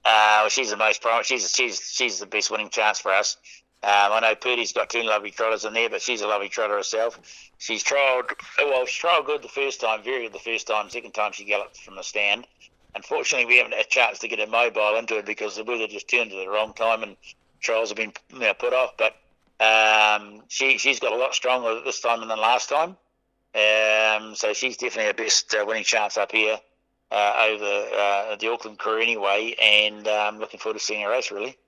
She's the most prominent. She's the best winning chance for us. I know Purdy's got two lovely trotters in there, but she's a lovely trotter herself. She's trialled well. She trialled good the first time, very good the first time. Second time she galloped from the stand. Unfortunately, we haven't had a chance to get her mobile into it because the weather just turned at the wrong time and trials have been put off. But she's got a lot stronger this time than last time. So she's definitely our best winning chance up here over the Auckland crew anyway, and looking forward to seeing her race really.